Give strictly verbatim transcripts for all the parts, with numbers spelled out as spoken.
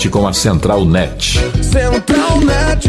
Com a Central Net. Central Net.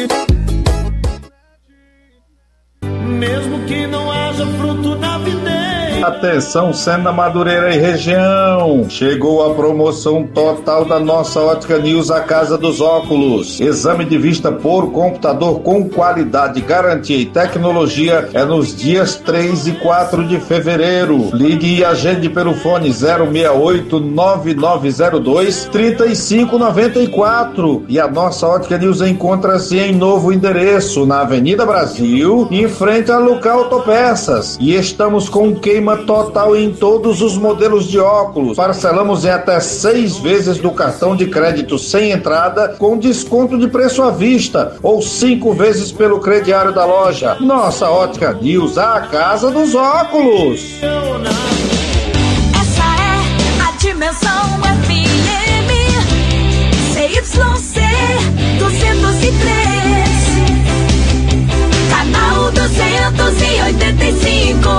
Mesmo que não haja fruto na videira. Atenção, Sena, Madureira e região. Chegou a promoção total da nossa Ótica News, a Casa dos Óculos. Exame de vista por computador com qualidade, garantia e tecnologia é nos dias três e quatro de fevereiro. Ligue e agende pelo fone zero seis oito nove nove zero dois três cinco nove quatro. E a nossa Ótica News encontra-se em novo endereço, na Avenida Brasil, em frente a Lucar Autopeças. E estamos com queima total em todos os modelos de óculos. Parcelamos em até seis vezes do cartão de crédito sem entrada, com desconto de preço à vista, ou cinco vezes pelo crediário da loja. Nossa Ótica News, a Casa dos Óculos. Essa é a Dimensão F M C Y C duzentos e três, canal duzentos e oitenta e cinco.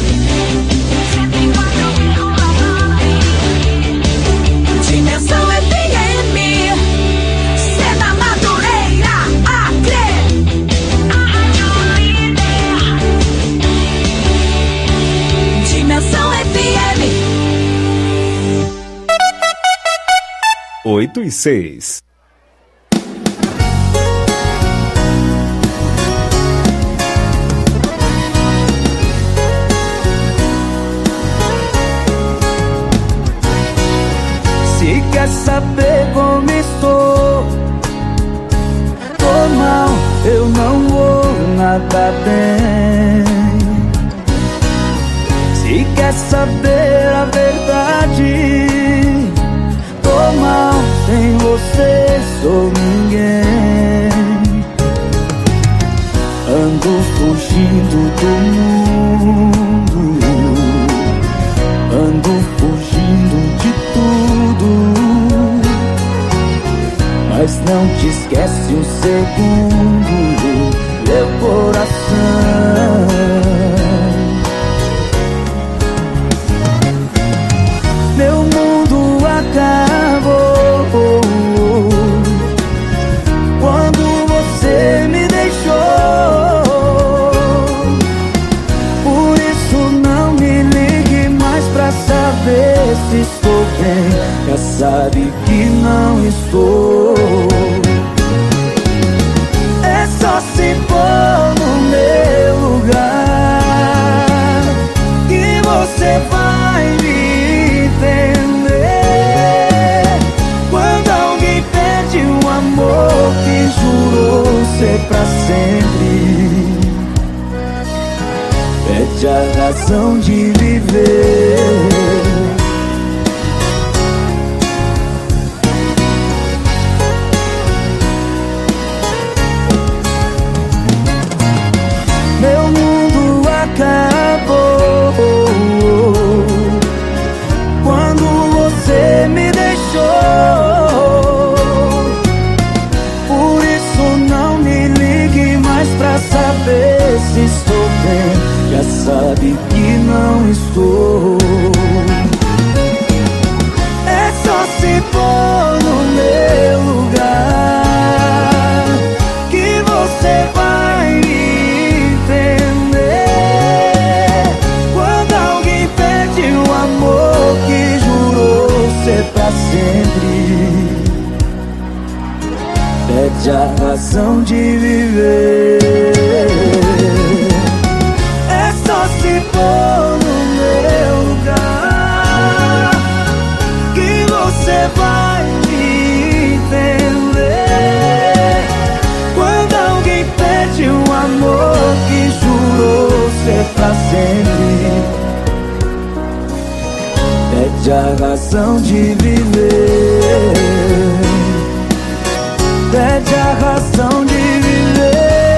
Dimensão F M, Sena, Madureira, Acre. Dimensão F M. Oito e seis. Quer saber como estou? Tô mal, eu não vou nada bem. Se quer saber a verdade, tô mal, sem você sou ninguém. Ando fugindo do mundo, ando fugindo de tudo. Mas não te esquece um segundo, meu coração. Meu mundo acabou quando você me deixou. Por isso não me ligue mais pra saber se estou bem. Já sabe que não estou. É só se pôr no meu lugar que você vai me entender. Quando alguém perde um amor que jurou ser pra sempre, perde a razão de viver. Acabou quando você me deixou. Por isso não me ligue mais pra saber se estou bem. Já sabe que não estou. É só se pôr no meu lugar que você vai me entender. Amor que jurou ser pra sempre, perde a razão de viver. É só se pôr no meu lugar que você vai me entender. Quando alguém perde um amor que jurou ser pra sempre, perde a razão de viver. Perde a razão de viver.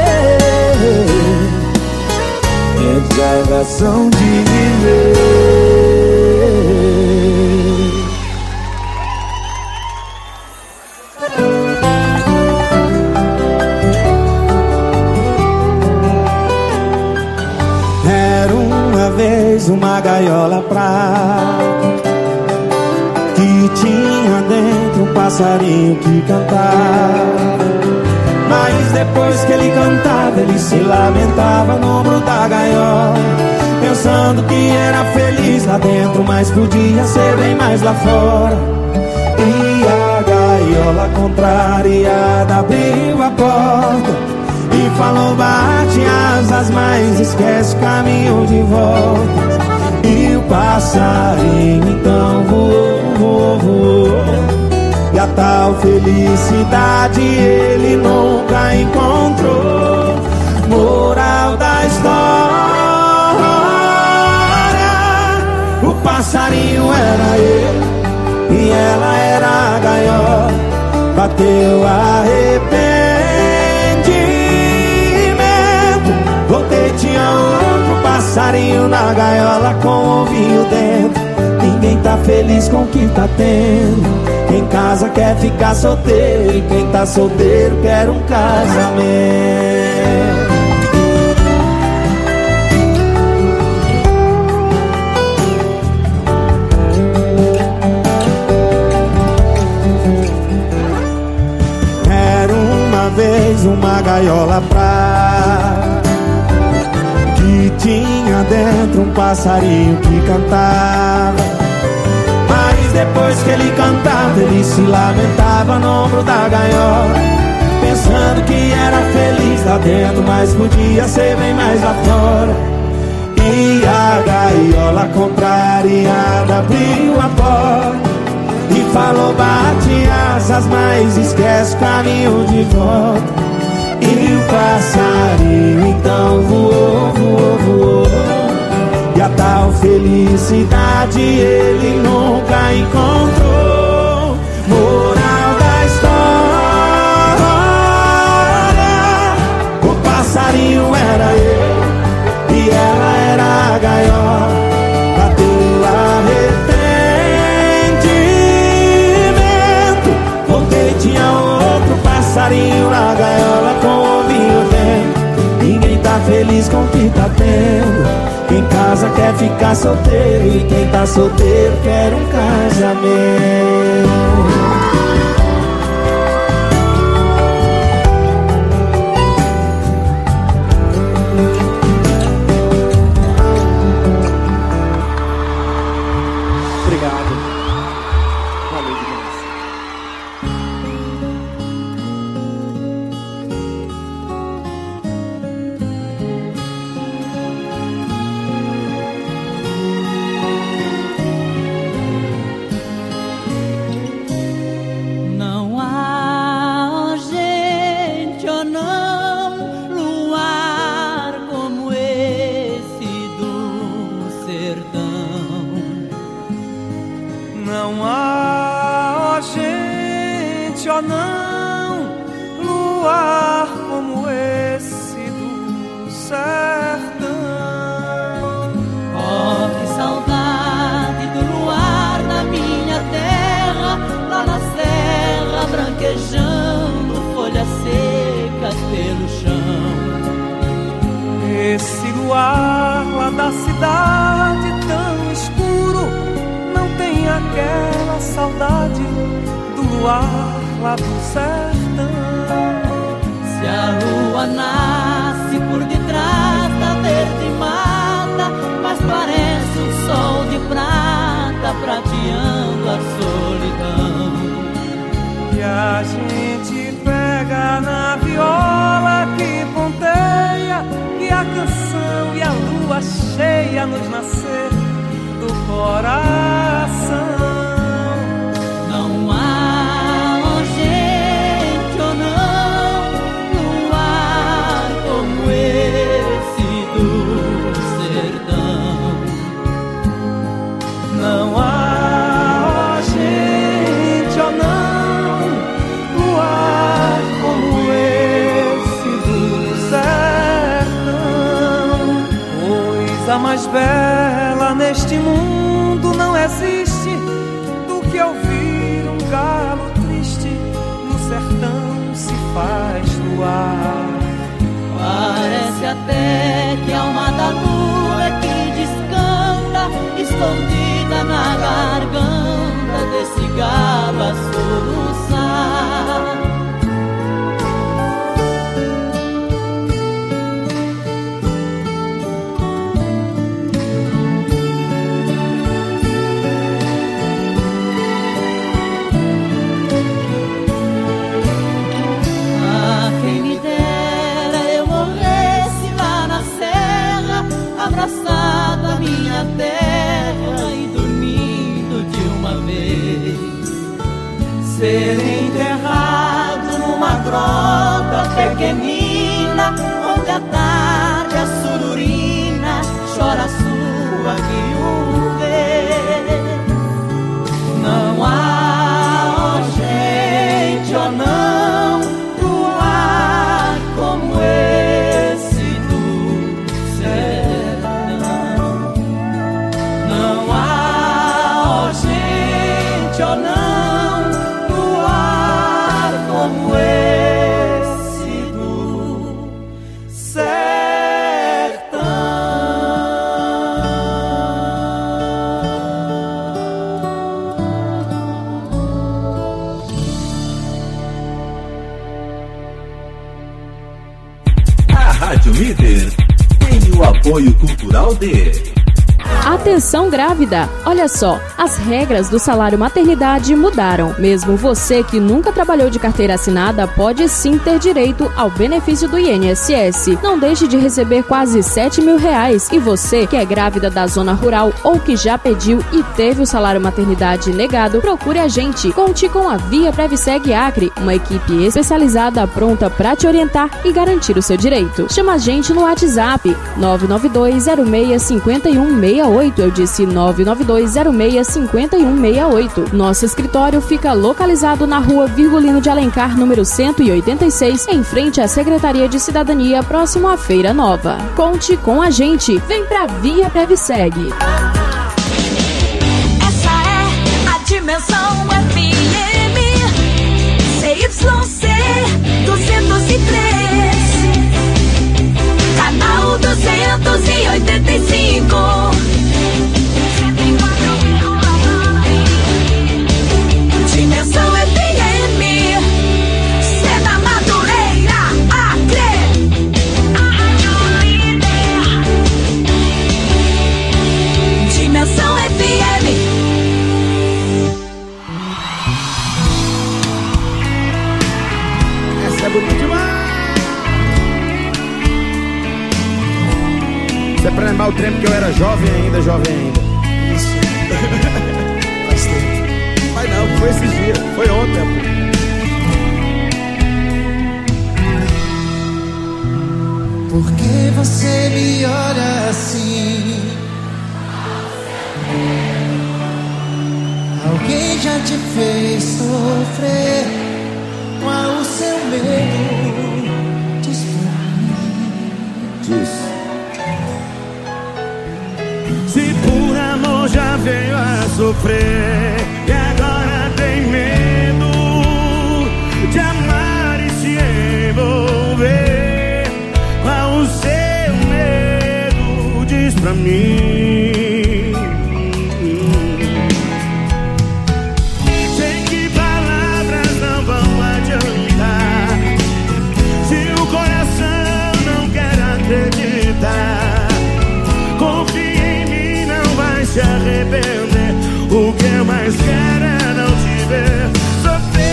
Perde a razão de viver. Era uma vez uma gaiola pra que tinha dentro um passarinho que cantava. Mas depois que ele cantava, ele se lamentava no ombro da gaiola, pensando que era feliz lá dentro, mas podia ser bem mais lá fora. E a gaiola contrariada abriu a porta e falou: bate asas, mas esquece o caminho de volta. E o passarinho então voou, voou, voou, e a tal felicidade ele nunca encontrou. Moral da história: o passarinho era ele e ela era a gaiola. Bateu arrependimento, voltei, tinha outro passarinho na gaiola com o ovinho dentro. Ninguém tá feliz com o que tá tendo. Quem casa quer ficar solteiro, e quem tá solteiro quer um casamento. Vez uma gaiola pra que tinha dentro um passarinho que cantava. Mas depois que ele cantava, ele se lamentava no ombro da gaiola, pensando que era feliz lá dentro, mas podia ser bem mais lá fora. E a gaiola contrariada abriu a porta e falou: bate asas, mas esquece o caminho de volta. E o passarinho então voou, voou, voou, e a tal felicidade ele nunca encontrou. Moral da história: o passarinho era ele e ela era a gaiola. Bateu arrependimento, voltei, tinha outro passarinho na gaiola com o ovinho dentro. Ninguém tá feliz com o que tá tendo. Quem casa quer ficar solteiro, e quem tá solteiro quer um casamento. Esse luar lá da cidade tão escuro não tem aquela saudade do luar lá do sertão. Se a lua nasce por detrás da verde mata, mas parece um sol de prata prateando a solidão. E a gente pega na viola que ponteia, e a canção e a lua cheia nos nascer do coração. Não há, oh gente, ou não, luar como esse do sertão. Não há, oh gente, ou não, luar como esse do sertão. Coisa mais bela neste mundo não existe do que ouvir um galo triste no sertão se faz luar. Parece até que a alma da lua é que descanta, escondida na garganta desse galo uma grota pequenina, onde à tarde a sururina chora sua viuvez. Não há, ó gente, ó não, luar como esse do sertão. Não há, ó gente, ó não, luar como esse do sertão. A Rádio Líder tem o apoio cultural de... Atenção grávida! Olha só, as regras do salário maternidade mudaram. Mesmo você que nunca trabalhou de carteira assinada pode sim ter direito ao benefício do I N S S. Não deixe de receber quase sete mil reais. E você que é grávida da zona rural ou que já pediu e teve o salário maternidade negado, procure a gente. Conte com a Via Previseg Acre, uma equipe especializada pronta para te orientar e garantir o seu direito. Chama a gente no WhatsApp nove nove dois zero seis cinco um seis oito. Eu disse nove nove dois zero seis cinco um seis oito. Nosso escritório fica localizado na rua Virgulino de Alencar, número cento e oitenta e seis, em frente à Secretaria de Cidadania, próximo à Feira Nova. Conte com a gente. Vem pra Via Previseg. Essa é a Dimensão F M C Y C duzentos e três, canal duzentos e oitenta e cinco. Dimensão F M, Cena Madureira, Acre, a Rádio Líder. Dimensão F M. Essa é bonita demais. Isso é pra lembrar o tempo que eu era jovem ainda, jovem ainda. Isso. Faz tempo. Mas não, foi esses dias, foi ontem, amor. Por que você me olha assim? Alguém já te fez sofrer? Qual o seu medo? Diz pra mim. Diz. Se por amor já veio a sofrer e agora tem medo de amar e se envolver, qual o seu medo? Diz pra mim. Sei que palavras não vão adiantar se o coração não quer acreditar. Confia em mim, não vai se arrepender. O que eu mais quero é não te ver sofrer.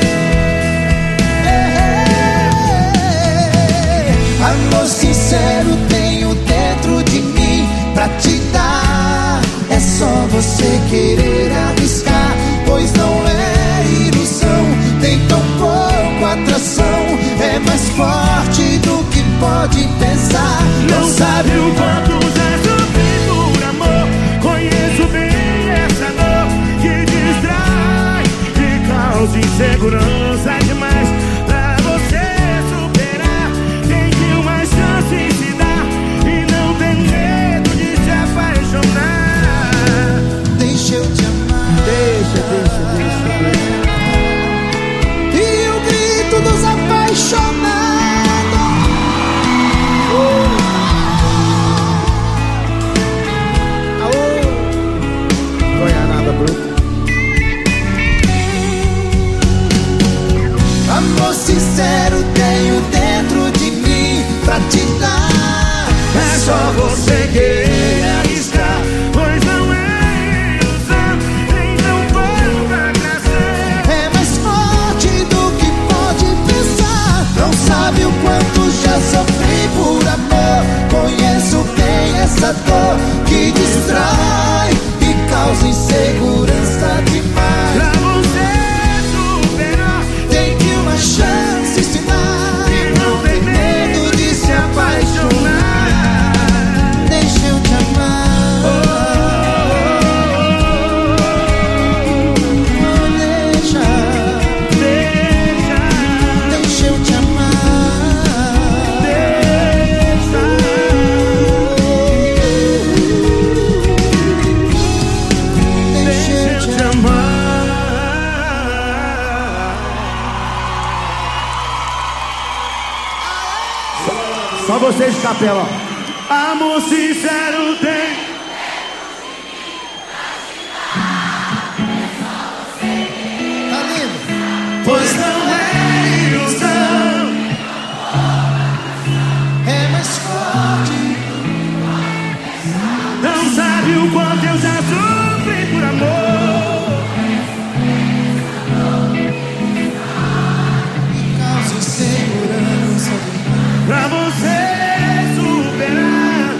Amor sincero tenho dentro de mim pra te dar. É só você querer arriscar, pois não é ilusão. Tem tão pouco atração, é mais forte do que pode pensar. Não sabe o quanto já sofri por amor. Conheço bem essa dor que distrai, que causa insegurança demais. Pra você superar, tem que uma chance se dar e não ter medo de se apaixonar. Deixa eu te amar. Deixa, deixa, deixa, deixa. E o grito dos apaixonados. Goianada bruta. Amor sincero tenho dentro de mim pra te dar. É só você querer arriscar, pois não é ilusão. Tem tão pouco atração, É mais forte do que pode pensar. Não sabe o quanto já sofri por amor. Conheço bem essa dor que distrai e causa insegurança demais. pra você superar, Tem que uma chance Só vocês de capela, ó. Amor sincero tem. Pois não é ilusão, é mais forte. Não sabe o quanto eu já sofri por amor. Causa insegurança pra você superar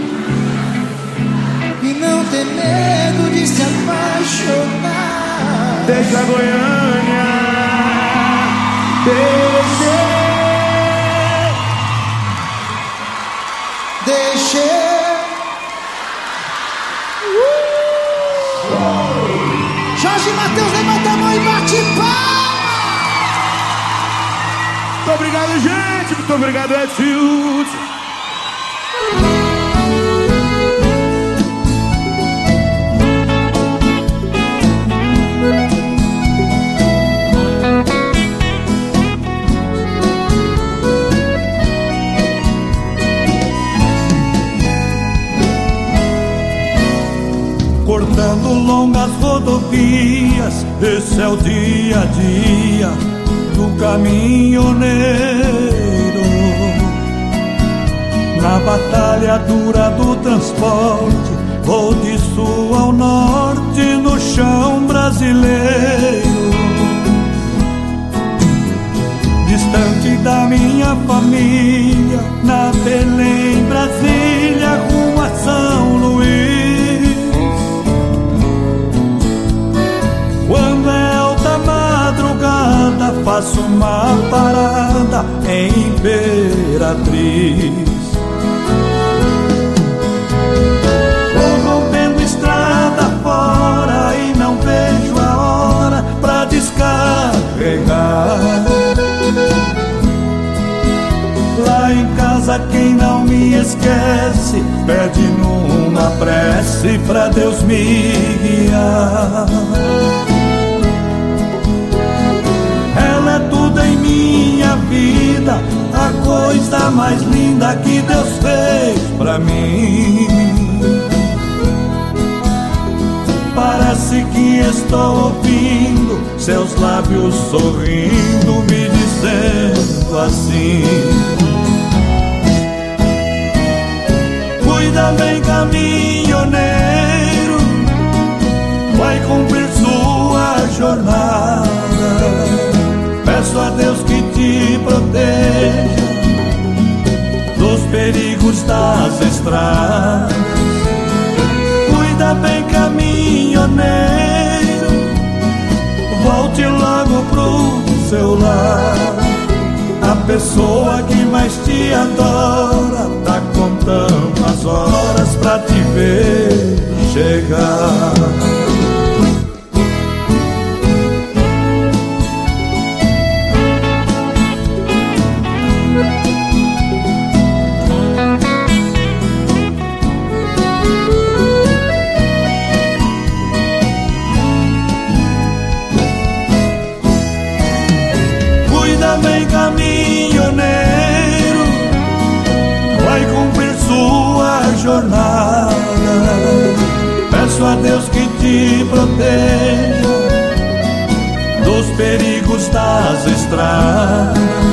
e não ter medo de se apaixonar. Deixa a Goiânia. Deixe, deixe. Uh! Jorge Mateus, levanta a mão e bate palma. Muito obrigado, gente. Muito obrigado, Edilson. Cortando longas rodovias, esse é o dia a dia do caminhoneiro. Na batalha dura do transporte, vou de sul ao norte no chão brasileiro. Distante da minha família, na Belém, Brasília, rumo a São Luís. Quando é alta madrugada, faço uma parada em Imperatriz. Vou rompendo estrada fora e não vejo a hora pra descarregar. Lá em casa quem não me esquece pede numa prece pra Deus me guiar. Ela é tudo em minha vida, a coisa mais linda que Deus fez pra mim. Parece que estou ouvindo seus lábios sorrindo, me dizendo assim: cuida bem, caminhoneiro, vai cumprir sua jornada. Peço a Deus que te proteja dos perigos das estradas. Cuida bem, caminhoneiro, volte logo pro seu lar. A pessoa que mais te adora tá contando as horas pra te ver chegar. Caminhoneiro, vai cumprir sua jornada. Peço a Deus que te proteja dos perigos das estradas.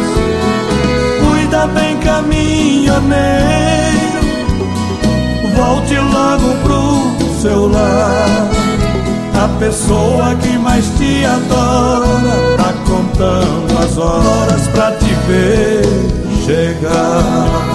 Cuida bem, caminhoneiro, volte logo pro seu lar. A pessoa que mais te adora tá contando as horas pra te ver chegar.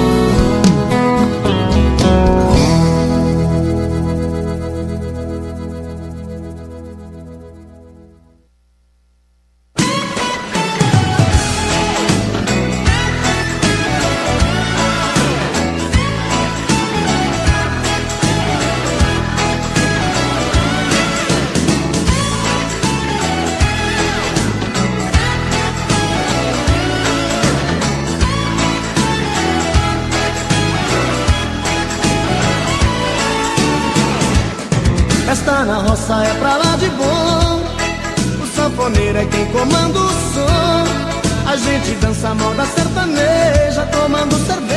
Festa na roça é pra lá de bom, o sanfoneiro é quem comanda o som. A gente dança moda sertaneja, tomando cerveja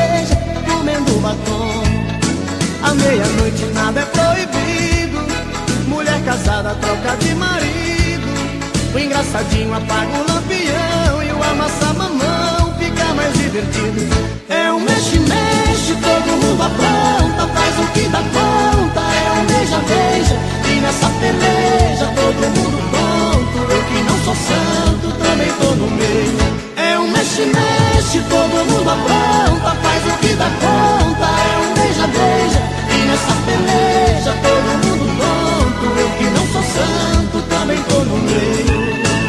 Engraçadinho apaga o lampião e o amassa-mamão fica mais divertido. É um mexe-mexe, todo mundo apronta, faz o que dá conta. É um beija-beija e nessa peleja todo mundo pronto. Eu que não sou santo também tô no meio. É um mexe-mexe, todo mundo apronta, faz o que dá conta. É um beija-beija e nessa peleja todo mundo pronto. Eu que não sou santo também tô no meio.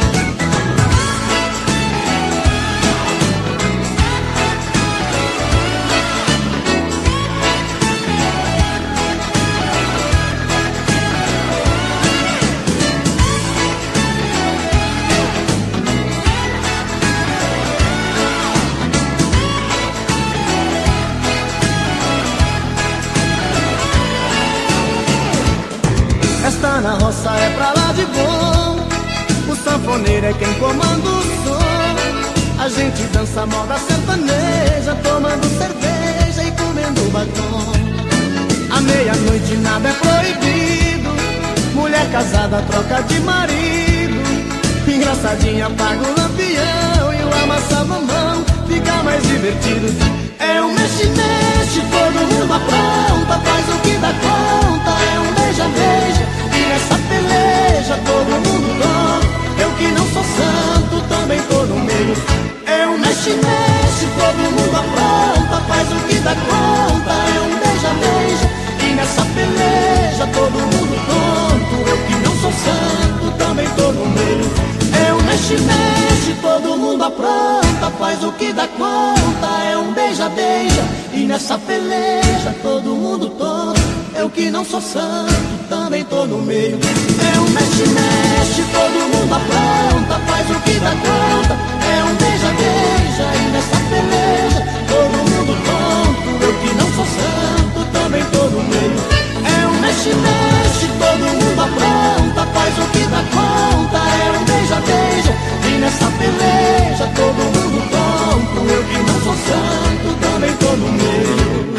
Esta na roça é pra lá de bom, o sanfoneiro é quem comanda o som. A gente dança moda sertaneja, tomando cerveja e comendo batom. À meia-noite nada é proibido, mulher casada troca de marido. Engraçadinha apaga o lampião e o amassa-mamão fica mais divertido. É um mexe-mexe, todo mundo apronta, faz o que dá conta. É um beija-beija e nessa peleja todo mundo dó. Eu que não sou santo também tô no meio. É um mexe-mexe, todo mundo apronta, faz o que dá conta. É um beija-beija e nessa peleja todo mundo tonto. Eu que não sou santo também tô no meio. É um mexe-mexe, todo mundo apronta, faz o que dá conta. É um beija-beija e nessa peleja todo mundo tonto. Eu que não sou santo também tô no meio. É um mexe-mexe, todo mundo apronta, faz o que dá conta. É um beija-beija e nessa peleja todo mundo tonto. Eu que não sou santo também tô no meio. É um mexe-mexe, todo mundo apronta, faz o que dá conta. É um beija-beija e nessa peleja todo mundo tonto. Eu que não sou santo também tô no meio.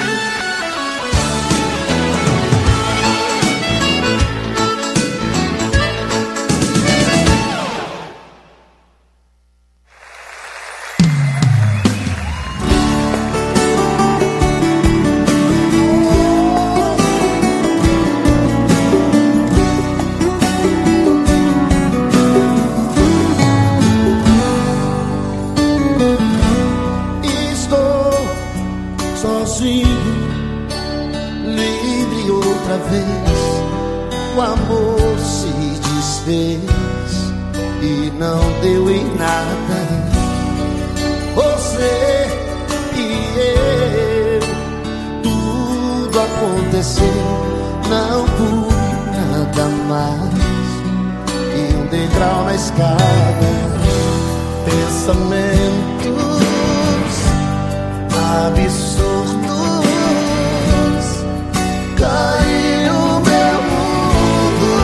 O amor se desfez e não deu em nada. Você e eu, tudo aconteceu, não por nada mais que um degrau na escada. Pensamentos absurdos caiu meu mundo.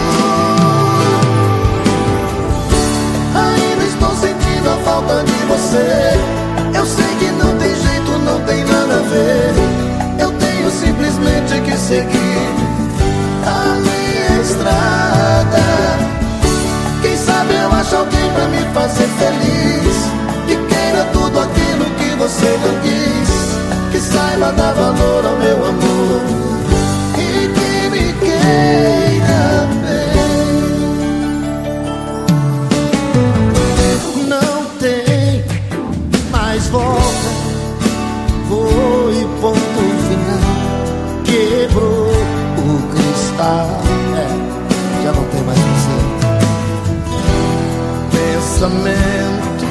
Ainda estou sentindo a falta de você. Eu sei que não tem jeito, não tem nada a ver. Eu tenho simplesmente que seguir a minha estrada. Quem sabe eu acho alguém pra me fazer feliz, que queira tudo aquilo que você não quis, que saiba dar valor ao meu amor e que me queira bem. Não tem mais volta, foi ponto final. Quebrou o cristal, é, já não tem mais você. Pensamentos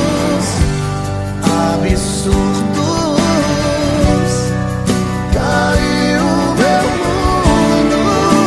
absurdos caiu meu mundo.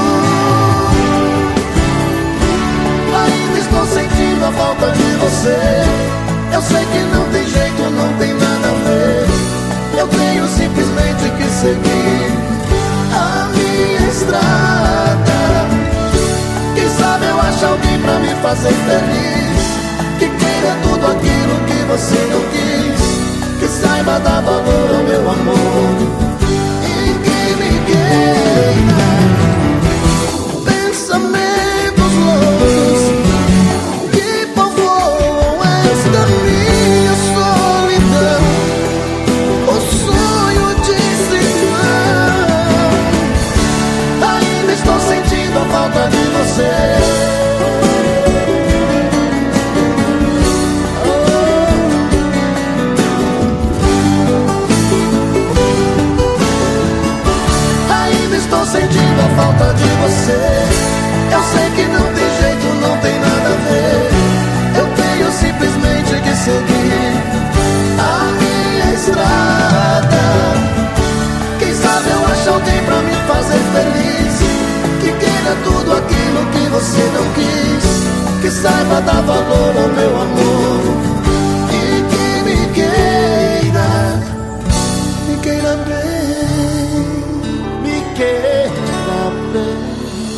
Ainda estou sentindo a falta de você. Eu sei que não tem jeito, não tem nada a ver. Eu tenho simplesmente que seguir a minha estrada. Quem sabe eu acho alguém pra me fazer feliz, que queira tudo aquilo que você não quis, que saiba dar valor ao meu amor e que me queira. Pensamentos loucos que você não quis que saiba dar valor ao meu amor e que me queira, me queira bem, me queira bem.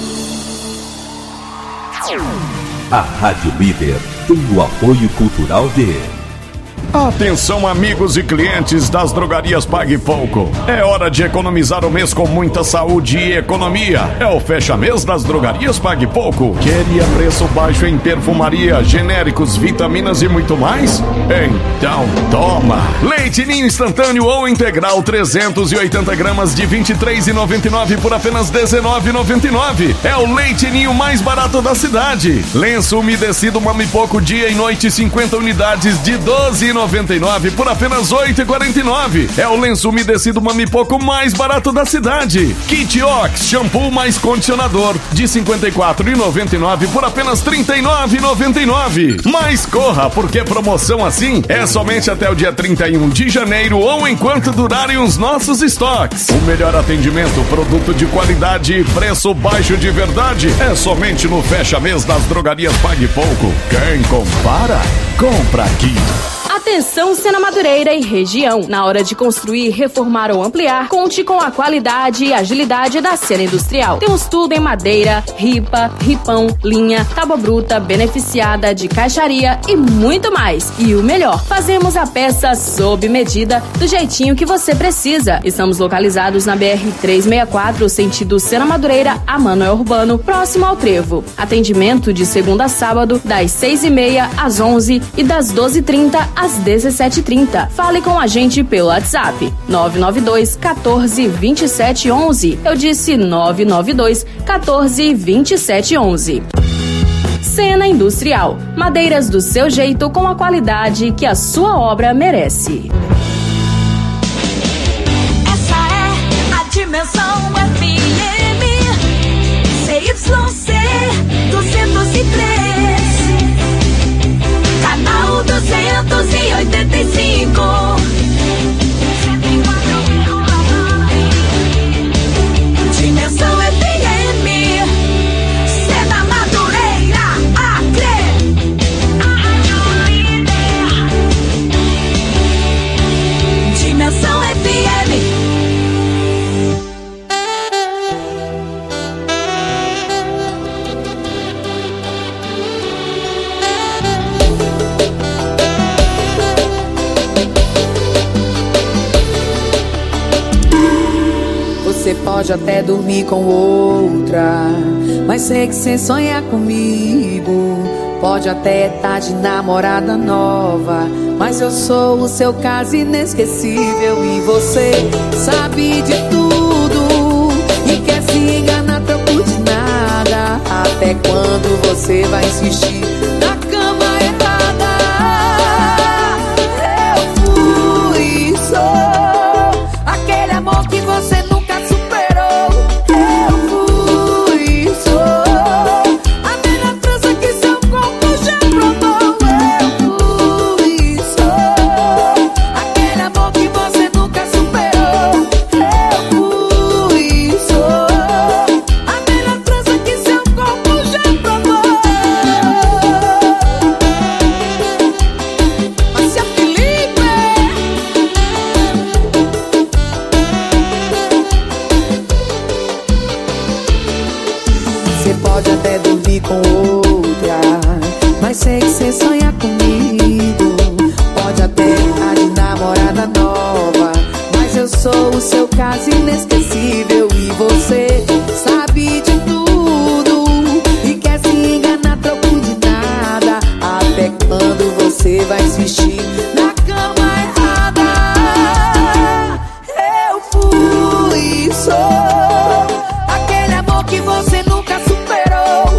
A Rádio Líder tem o apoio cultural de... Atenção, amigos e clientes das drogarias Pague Pouco. É hora de economizar o mês com muita saúde e economia. É o fecha-mês das drogarias Pague Pouco. Queria preço baixo em perfumaria, genéricos, vitaminas e muito mais? Então toma! Leite Ninho instantâneo ou integral trezentos e oitenta gramas de vinte e três reais e noventa e nove centavos por apenas dezenove reais e noventa e nove centavos. É o Leite Ninho mais barato da cidade. Lenço umedecido Mami Pouco dia e noite cinquenta unidades de doze reais e noventa e nove centavos por apenas oito reais e quarenta e nove centavos. É o lenço umedecido Mami Pouco mais barato da cidade. Kit Ox shampoo mais condicionador de cinquenta e quatro reais e noventa e nove centavos por apenas trinta e nove reais e noventa e nove centavos. Mas corra, porque promoção assim é somente até o dia trinta e um de janeiro ou enquanto durarem os nossos estoques. O melhor atendimento, produto de qualidade e preço baixo de verdade é somente no fecha-mês das drogarias Pague Pouco. Quem compara, compra aqui. Atenção, Sena Madureira e região. Na hora de construir, reformar ou ampliar, conte com a qualidade e agilidade da Sena Industrial. Temos tudo em madeira, ripa, ripão, linha, tábua bruta, beneficiada, de caixaria e muito mais. E o melhor, fazemos a peça sob medida, do jeitinho que você precisa. Estamos localizados na B R trezentos e sessenta e quatro, sentido Sena Madureira a Manoel Urbano, próximo ao Trevo. Atendimento de segunda a sábado, das seis e meia às onze e das doze e trinta às dezessete e trinta. Fale com a gente pelo WhatsApp nove nove dois, quatorze, vinte e sete, onze. Eu disse nove nove dois, quatorze, vinte e sete, onze. Sena Industrial. Madeiras do seu jeito com a qualidade que a sua obra merece. Essa é a Dimensão F M C Y C duzentos e três, canal duzentos e oitenta e cinco. Dimensão F M, Sena Madureira, Acre. Dimensão F M. Você pode até dormir com outra, mas sei que cê sonha comigo. Pode até estar de namorada nova, mas eu sou o seu caso inesquecível. E você sabe de tudo e quer se enganar, troco de nada. Até quando você vai insistir na cama errada? Eu fui e sou aquele amor que você nunca com outra, mas sei que cê sonha comigo. Pode até estar de namorada nova, mas eu sou o seu caso inesquecível. E você sabe de tudo e quer se enganar, troco de nada. Até quando você vai insistir na cama errada? Eu fui e sou aquele amor que você nunca superou.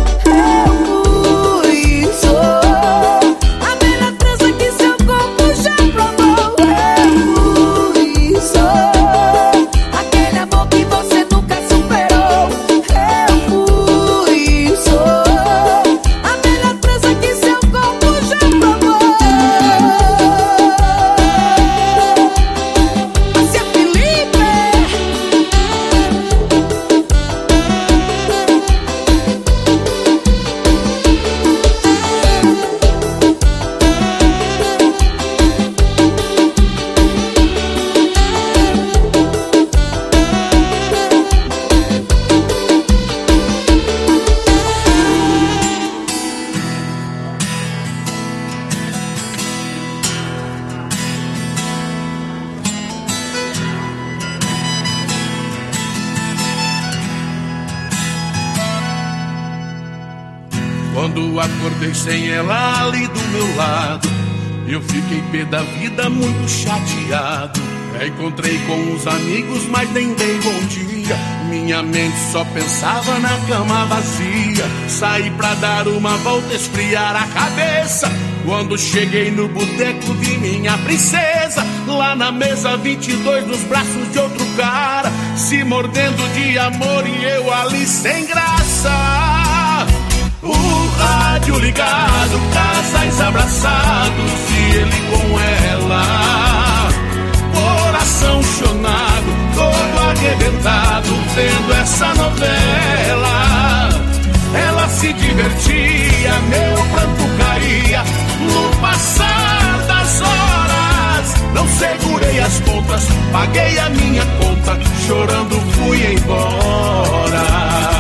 Quando acordei sem ela ali do meu lado, eu fiquei pé da vida, muito chateado. Encontrei com os amigos, mas nem dei bom dia. Minha mente só pensava na cama vazia. Saí pra dar uma volta, esfriar a cabeça. Quando cheguei no boteco vi minha princesa lá na mesa, vinte e dois nos braços de outro cara, se mordendo de amor e eu ali sem graça. O rádio ligado, casais abraçados e ele com ela, coração chonado, todo arrebentado, vendo essa novela. Ela se divertia, meu pranto caía no passar das horas. Não segurei as pontas, paguei a minha conta, chorando fui embora.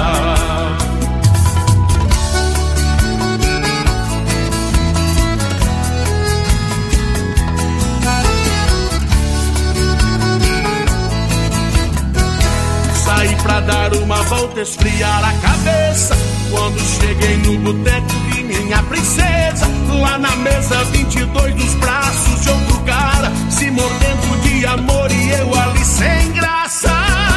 Saí pra dar uma volta, esfriar a cabeça. Quando cheguei no boteco vi minha princesa lá na mesa, vinte e dois nos braços de outro cara, se mordendo de amor e eu ali sem graça.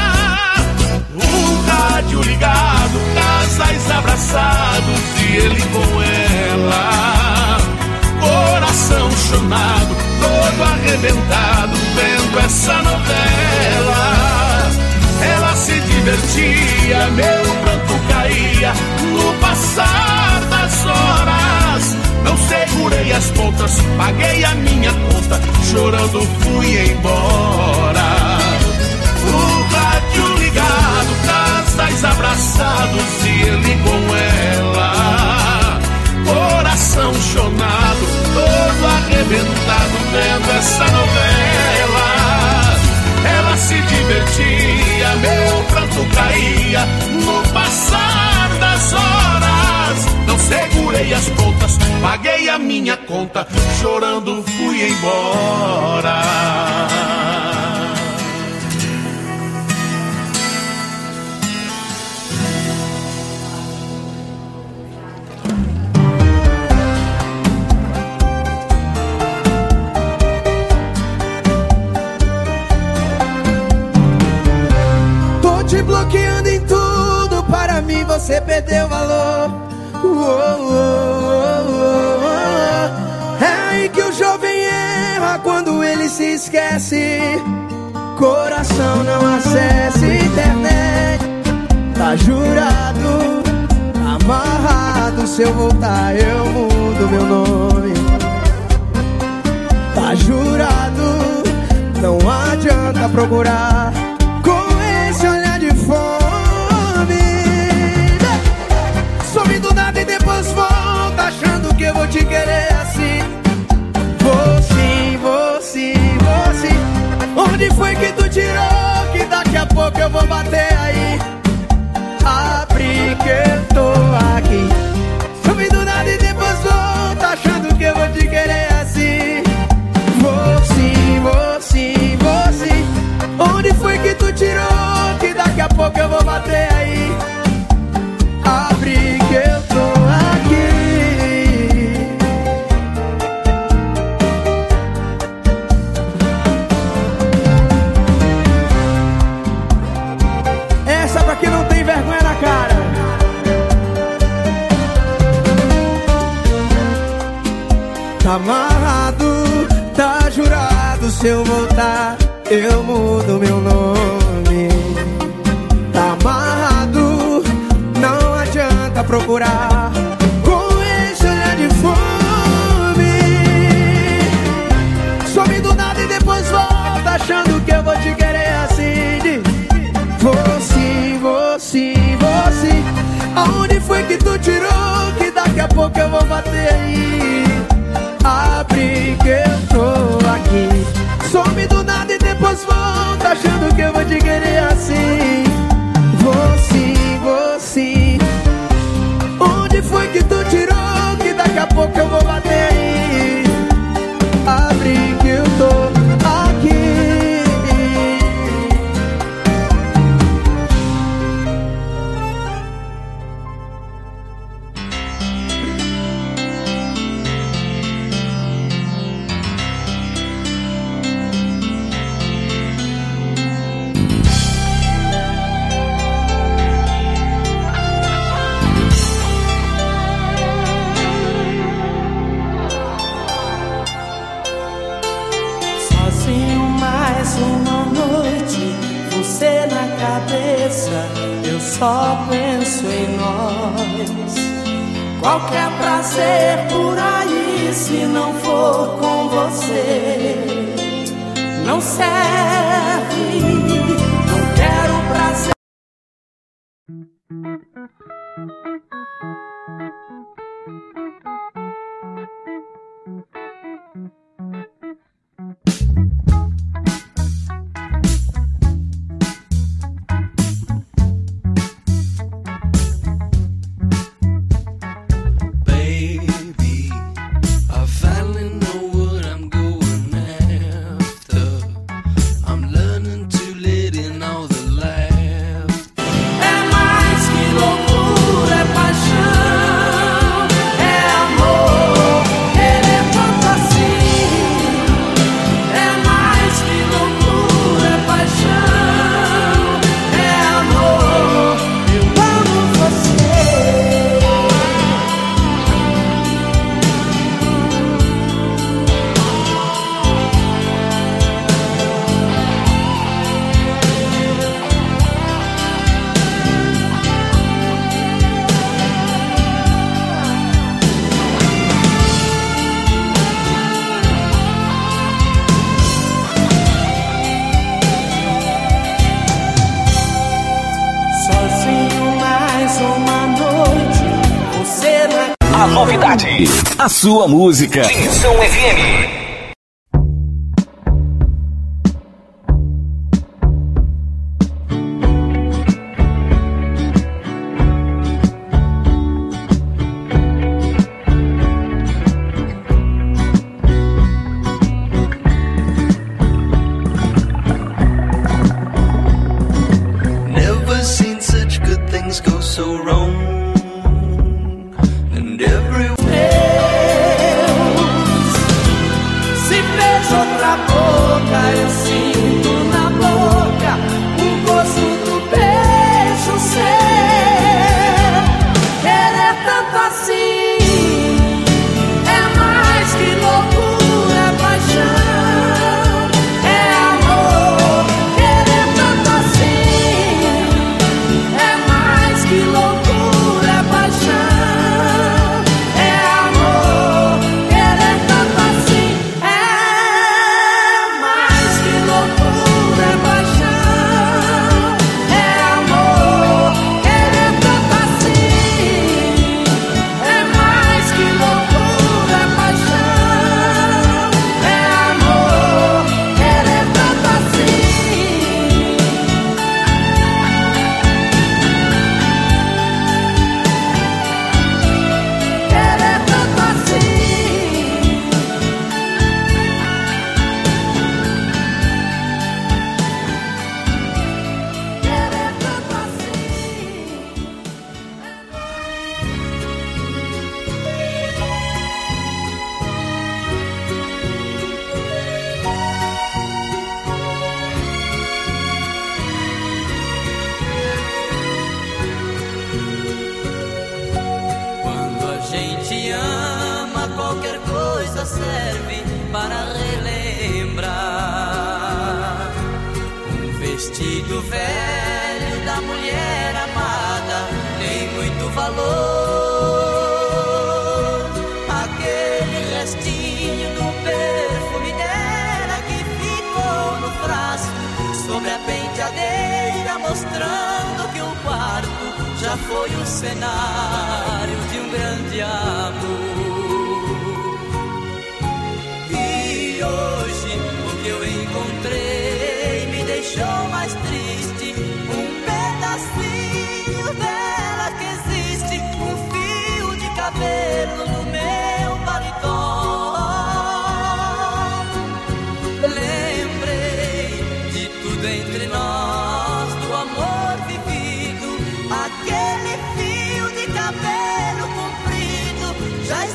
O rádio ligado, casais abraçados e ele com ela, coração chonado, todo arrebentado, vendo essa novela. Ela se divertia, meu pranto caía no passar das horas. Não segurei as pontas, paguei a minha conta, chorando fui embora. O rádio ligado, casais abraçados e ele com ela, coração chonado, todo arrebentado, vendo essa novela. Ela se divertia, meu pranto caía no passar das horas. Não segurei as pontas, paguei a minha conta, chorando fui embora. Te bloqueando em tudo, para mim você perdeu valor. Oh, oh, oh, oh. É aí que o jovem erra, quando ele se esquece. Coração não acessa internet. Tá jurado, amarrado. Se eu voltar eu mudo meu nome. Tá jurado, não adianta procurar esse olhar de fome. Some do nada e depois volta, achando que eu vou te querer assim. Vou sim, vou sim, vou sim. Onde foi que tu tirou? Que daqui a pouco eu vou bater aí. Abre que eu tô aqui. Some do nada e depois volta, achando que eu vou te querer assim. Vou sim, vou sim, vou sim. Onde foi que tu tirou? Que daqui a pouco eu vou bater aí. Abre que eu tô aqui. Essa pra quem não tem vergonha na cara. Tá amarrado, tá jurado, se eu voltar eu mudo meu nome. Tá amarrado, não adianta procurar com esse olhar de fome. Some do nada e depois volta, achando que eu vou te querer assim. Vou sim, vou sim, vou sim. Aonde foi que tu tirou? Que daqui a pouco eu vou bater aí. Abre que eu tô aqui. Some do nada e depois volta, achando que eu vou te querer assim. Vou sim, vou sim. Onde foi que tu tirou? Que daqui a pouco eu vou bater aí. Abre que eu tô aqui. cabeça eu só penso em nós. Qualquer prazer por aí, se não for com você, não serve. Não quero prazer. A novidade, a sua música. Tensão F M. Never seen such good things go so wrong. Outra boca, eu sinto na boca o gosto do beijo seu. Querer tanto assim é mais que loucura, é paixão, é amor. Querer tanto assim é mais que loucura, é paixão, é amor. Querer tanto assim serve para relembrar um vestido velho da mulher amada tem muito valor. Aquele restinho do perfume dela que ficou no frasco sobre a penteadeira, mostrando que o quarto já foi o cenário de um grande amor. Hoje o que eu encontrei me deixou mais triste. Um pedacinho dela que existe, um fio de cabelo no meu paletó. Lembrei de tudo entre nós, do amor vivido. Aquele fio de cabelo comprido já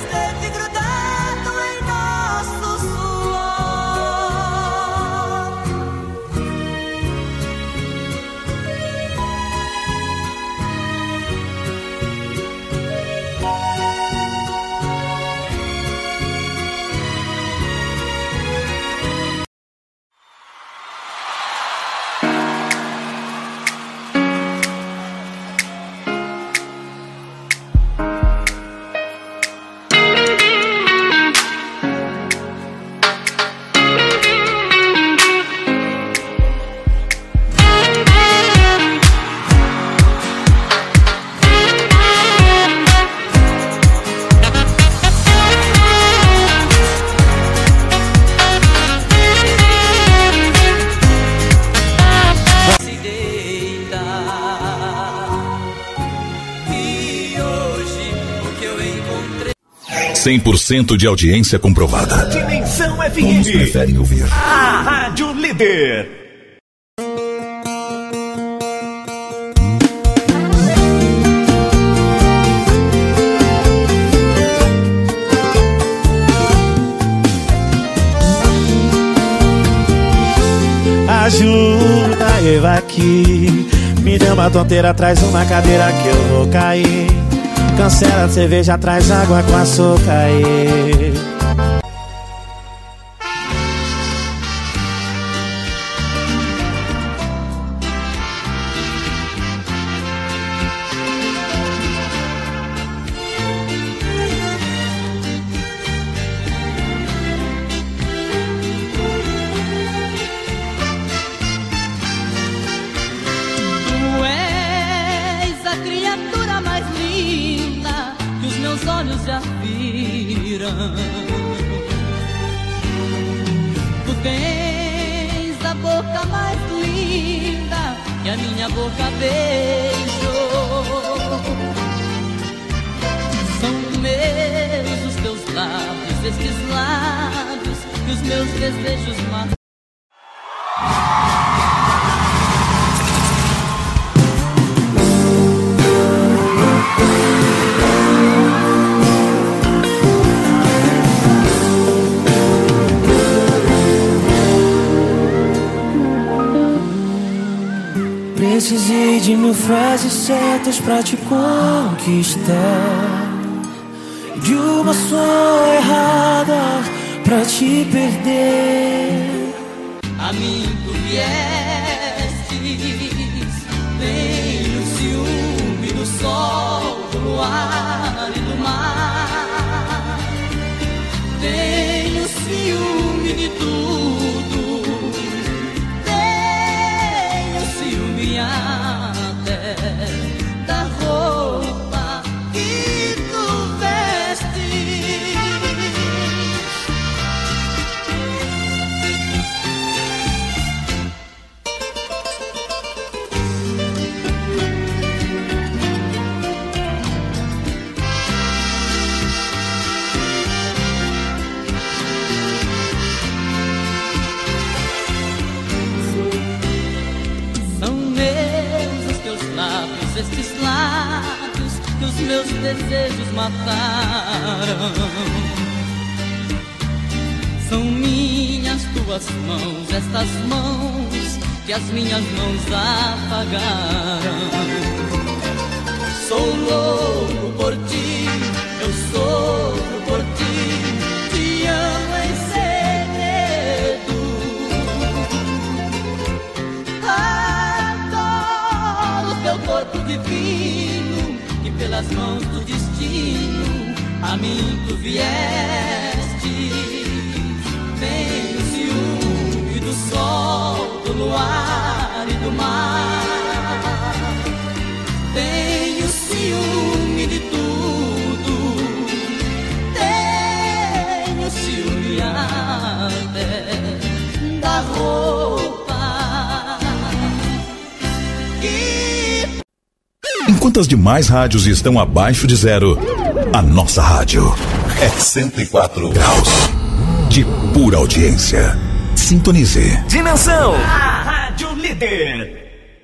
cem por cento de audiência comprovada. Dimensão F M. Todos preferem ouvir. A Rádio Líder. Ajuda eu aqui, me dê uma tonteira, traz uma cadeira que eu vou cair. Cancela a cerveja, traz água com açúcar aí. Tu tens a boca mais linda que a minha boca beijou. São meus os teus lábios, estes lábios que os meus desejos matam. Precisei de mil frases certas pra te conquistar, de uma só errada pra te perder. A mim tu viestes, tenho ciúme do sol, do luar e do mar. Tenho ciúme de tudo, até da roupa que tu vestes. Estes lábios que os meus desejos mataram. São minhas tuas mãos, estas mãos que as minhas mãos apagaram. Sou louco por ti, eu sofro por ti, te amo em segredo. Teu corpo divino, que pelas mãos do destino a mim tu vieste. Tenho ciúme do sol, do luar e do mar. Tenho ciúme de tudo, tenho ciúme até da roupa que... Enquanto as demais rádios estão abaixo de zero, a nossa rádio é cento e quatro graus de pura audiência. Sintonize. Dimensão, a Rádio Líder.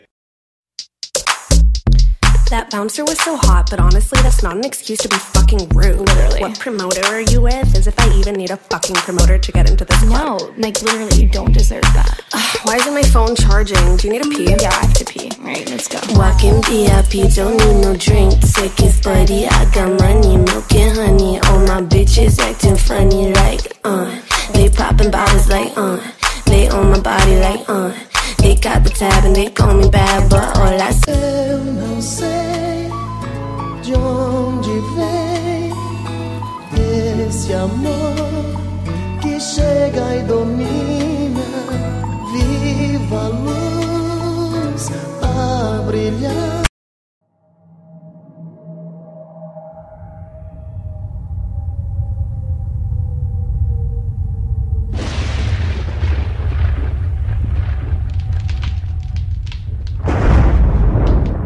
That bouncer was so hot, but honestly, that's not an excuse to be fucking rude. Literally. What promoter are you with? As if I even need a fucking promoter to get into this club. No, like literally, you don't deserve that. Ugh, why isn't my phone charging? Do you need a pee? Yeah, I have to pee. Alright, let's go. Walking V I P, don't need no drink. Sick is buddy, I got money, milk and honey. All my bitches acting funny like, uh. They popping bottles like, uh. They on my body like, uh. They got the tab and they call me bad, but all I say. Eu não sei de onde vem esse amor que chega e domina. Viva a luz a brilhar.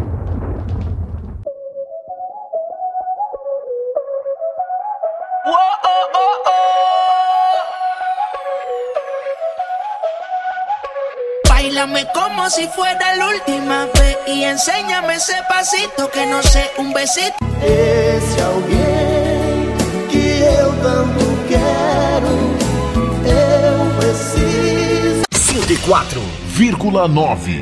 Whoa! Báilame como si fuera la última vez y enséñame ese pasito que no sé, un besito. Esse alguém que eu tanto quero, eu preciso. cento e quatro vírgula nove.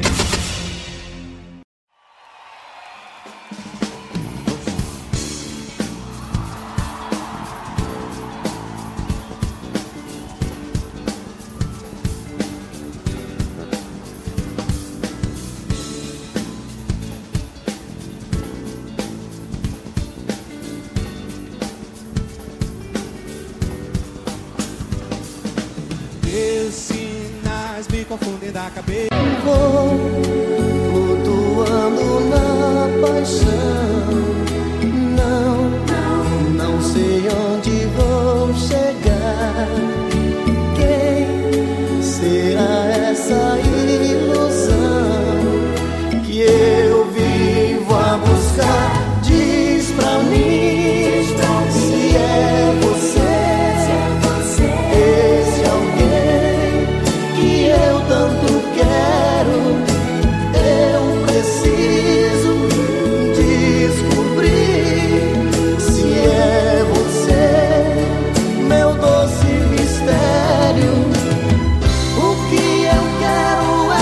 Confundem da cabeça. Vou flutuando na paixão. Não, não, não sei onde vou chegar. Quem será essa ilusão que eu vivo a buscar? Diz pra mim se é você. Esse alguém que eu tanto quero, eu preciso descobrir se é você, meu doce mistério. O que eu quero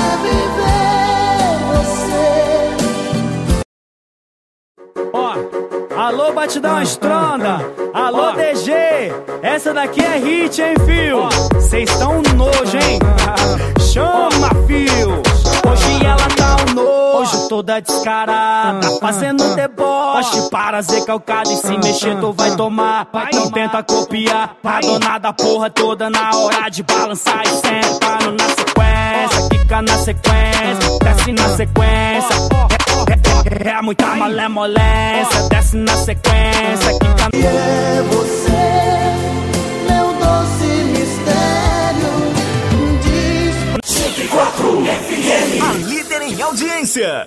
é viver você. Ó, alô Batidão Estronda, alô D G, essa daqui é hit, hein, fio? Cês tão nojo, hein? Chama, fio. Hoje ela tá um nojo, toda descarada, fazendo deboche para ser calcada. E se mexer tu vai tomar, não tenta copiar. A dona da porra toda na hora de balançar e sentando na sequência, quica na sequência, desce na sequência. É, é, é muita malemolência, desce na sequência, quica na... E é você, meu doce mistério. cento e quatro F M, a líder em audiência.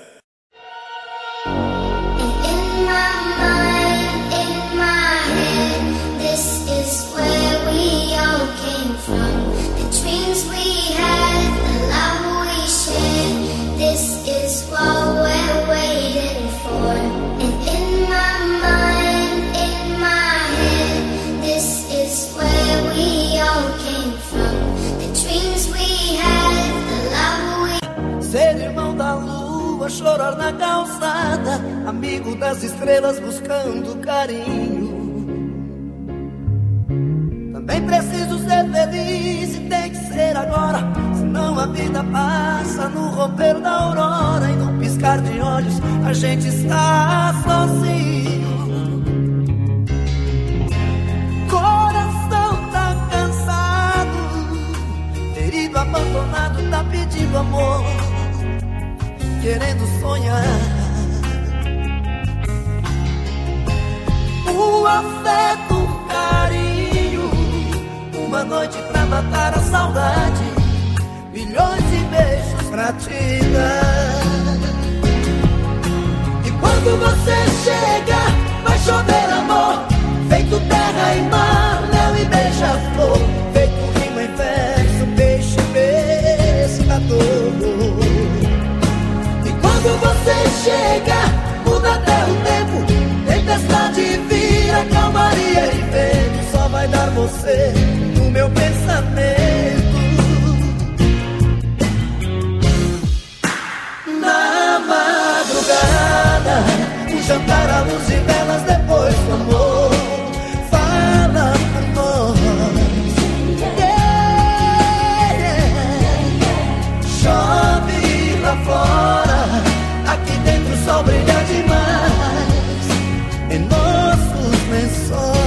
In my mind, in my head, this is where we all came from. The dreams we had, the love we shared, this is what we're waiting for. And in my mind, in my head, this is where we all came from. The dreams we had, the love we... Ser irmão da lua, chorar na calçada, amigo das estrelas buscando carinho. Também preciso ser feliz e tem que ser agora, senão a vida passa no romper da aurora. E no piscar de olhos a gente está sozinho. Coração tá cansado, ferido, abandonado, tá pedindo amor, querendo sonhar. O afeto, o carinho, uma noite pra matar a saudade, milhões de beijos pra te dar. E quando você chega, vai chover amor, feito terra e mar, mel e beija-flor, feito rima em verso, peixe pescador. Quando você chega, muda até o tempo, tempestade vira calmaria e vento, só vai dar você no meu pensamento. Na madrugada, um jantar à luz de velas depois do amor, fala por nós. Yeah, yeah. Chove lá fora, aqui dentro o sol brilha demais em nossos lençóis.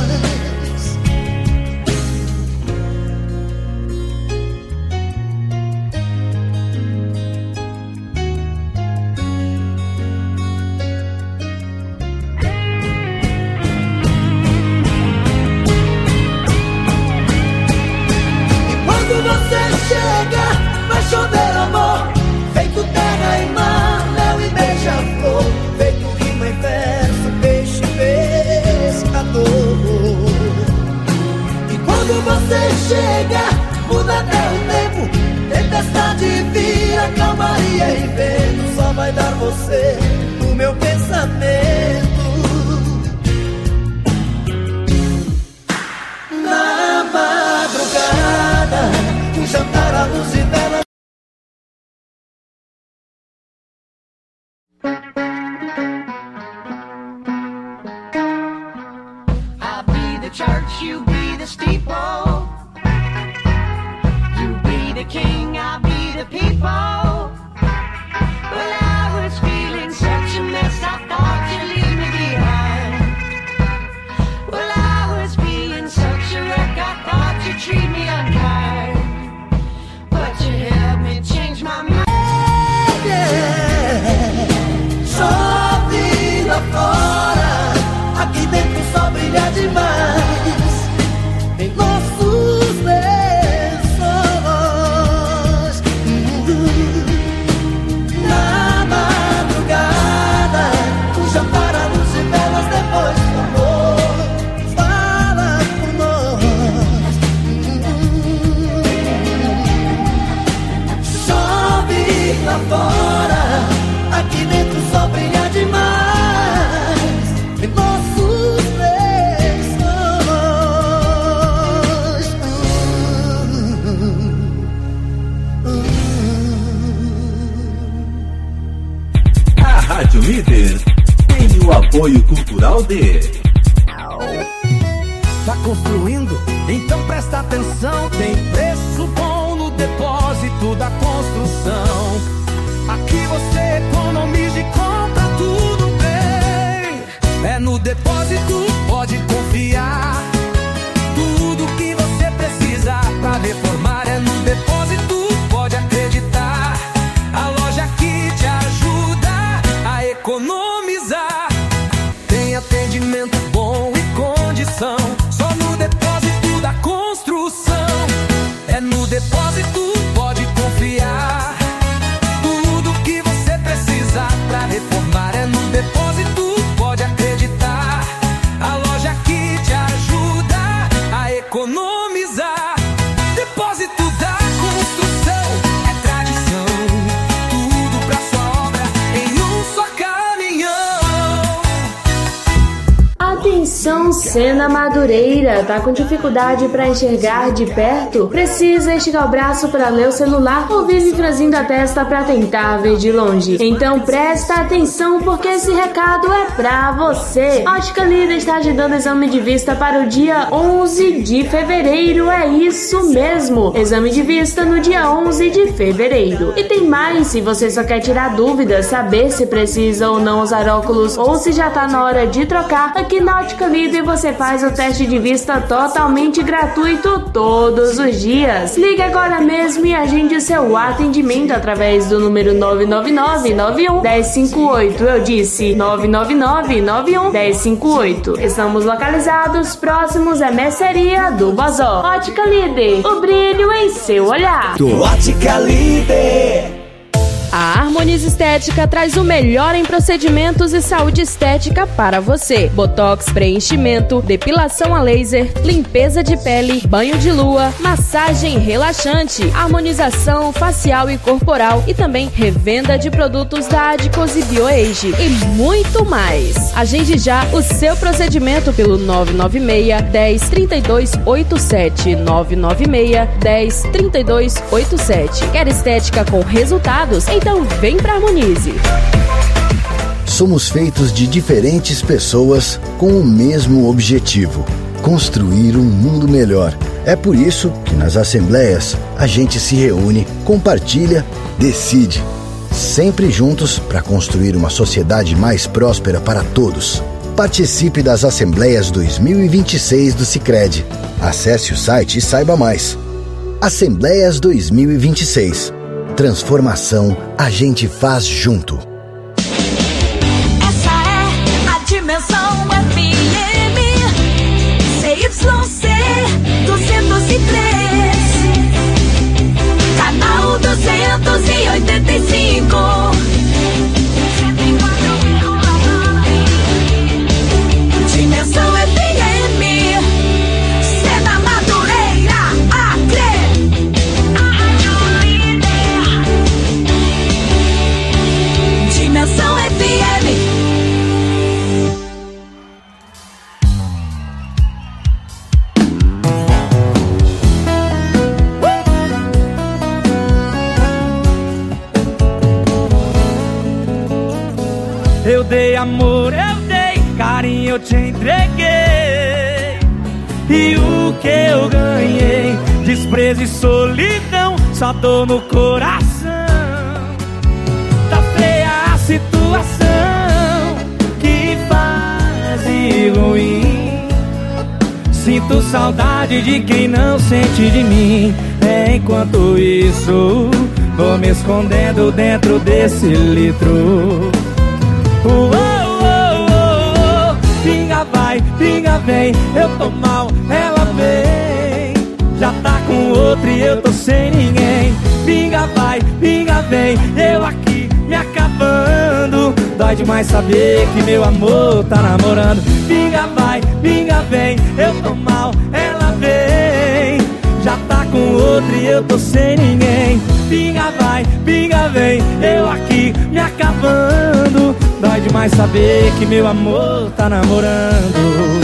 E quando você chega, vai chover amor, feito terra e mar, mel e beija-flor, feito rima em verso, peixe pescador. E quando você chega, muda até o tempo, tempestade vira calmaria e vento só vai dar você no meu pensamento. Na madrugada, um jantar à luz e vela. I'll be the church, you be the steeple. You be the king, I'll be the people. Well, I was feeling such a mess, I thought you'd leave me behind. Well, I was being such a wreck, I thought you'd treat me unkind. But you helped me change my mind. Yeah. Chove lá fora, aqui dentro só brilha demais em nossos lençóis. Na madrugada, um jantar à luz e velas depois do amor. Fala por nós. Chove lá fora, aqui dentro só brilha demais em nossos lençóis. A Rádio Líder tem o apoio cultural de... Tá construindo? Então presta atenção. Tem preço bom no depósito da construção. Aqui você economiza e compra tudo bem. É no depósito, pode confiar. Tudo que você precisa pra reformar é no depósito, pode acreditar. A loja que te ajuda a economizar. Tem atendimento bom e condição. Só no depósito da construção. É no depósito, pode confiar. Tudo que você precisa pra reformar é no depósito, pode acreditar. A loja que te ajuda a economizar. Depósito da construção é tradição. Tudo pra sua obra em um só caminhão. Atenção, Sena Madureira, tá com dificuldade para enxergar de perto? Precisa esticar o braço para ler o celular ou vive franzindo a testa para tentar ver de longe? Então presta atenção porque esse recado é pra você. Ótica Líder está agendando exame de vista para o dia onze de fevereiro, é isso mesmo, exame de vista no dia onze de fevereiro. E tem mais, se você só quer tirar dúvidas, saber se precisa ou não usar óculos ou se já tá na hora de trocar, aqui na Ótica Líder você faz o teste de vista totalmente gratuito todos os dias. Ligue agora mesmo e agende o seu atendimento através do número nove nove nove, nove um, um zero cinco oito. Eu disse nove nove nove, nove um, um zero cinco oito. Estamos localizados próximos à mercearia do Bozó. Ótica Líder, o brilho em seu olhar. Ótica Líder. A Harmoniza Estética traz o melhor em procedimentos e saúde estética para você. Botox, preenchimento, depilação a laser, limpeza de pele, banho de lua, massagem relaxante, harmonização facial e corporal e também revenda de produtos da Adicos e BioAge e muito mais. Agende já o seu procedimento pelo nove nove seis, um zero, três dois oito sete, nove nove seis, um zero, três dois oito sete. Quer estética com resultados? Então vem pra Harmonize. Somos feitos de diferentes pessoas com o mesmo objetivo: construir um mundo melhor. É por isso que nas assembleias a gente se reúne, compartilha, decide, sempre juntos para construir uma sociedade mais próspera para todos. Participe das Assembleias dois mil e vinte e seis do Sicredi. Acesse o site e saiba mais. Assembleias dois mil e vinte e seis. Transformação a gente faz junto. Essa é a Dimensão F M C Y C duzentos e três, canal duzentos e oitenta e cinco. Dimensão F M, Sena Madureira, Acre. Eu dei amor, eu dei carinho, eu te entreguei. E o que eu ganhei? Desprezo e solidão, só dor no coração. Tá feia a situação, que fase ruim. Sinto saudade de quem não sente de mim. Enquanto isso, vou me escondendo dentro desse litro. Oh, oh, oh, oh. Pinga vai, pinga vem, eu tô mal, ela vem. Já tá com outro e eu tô sem ninguém. Pinga vai, pinga vem, eu aqui me acabando. Dói demais saber que meu amor tá namorando. Pinga vai, pinga vem, eu tô mal, ela vem. Já tá com outro e eu tô sem ninguém. Pinga vai, pinga vem, eu aqui me acabando. Dói demais saber que meu amor tá namorando.